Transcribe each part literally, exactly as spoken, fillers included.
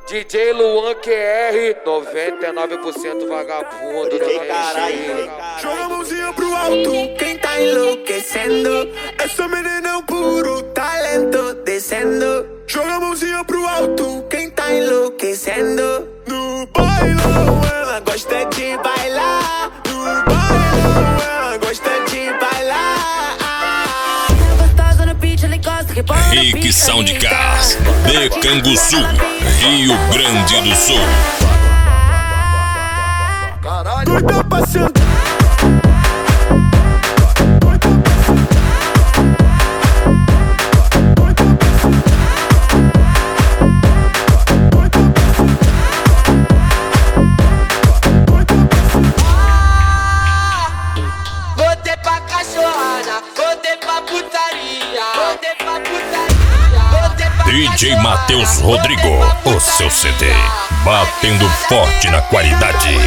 D J Luan Q R, noventa e nove por cento vagabundo, não tem jeito. Joga a mãozinha pro alto, quem tá enlouquecendo? Essa menina é um puro talento descendo. Joga a mãozinha pro alto, quem tá enlouquecendo? No bailão ela gosta de bailar. No bailão ela gosta de bailar. Rick Soundcast, de Canguçu, Rio Grande do Sul. Doida pra sentar. Voltei pra cachorrada, voltei pra putaria, voltei pra putaria. D J Matheus Rodrigo, o seu C D, batendo forte na qualidade.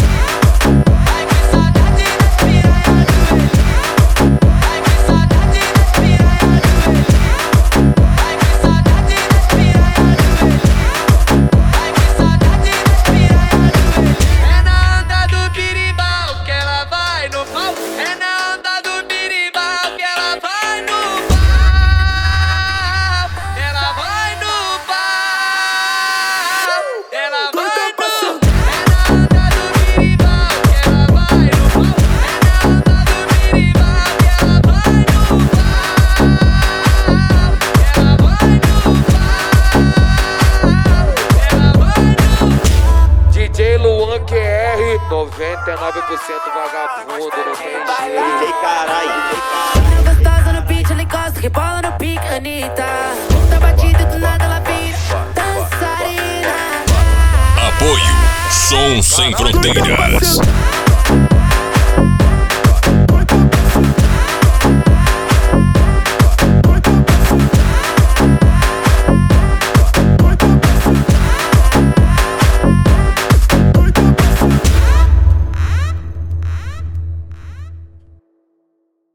noventa e nove por cento vagabundo, não tem jeito. Caralho, gostosa no beat, ela encosta, rebola no pique, Anitta. Tá batida do nada, ela vira dançarina. Apoio Som Sem Fronteiras.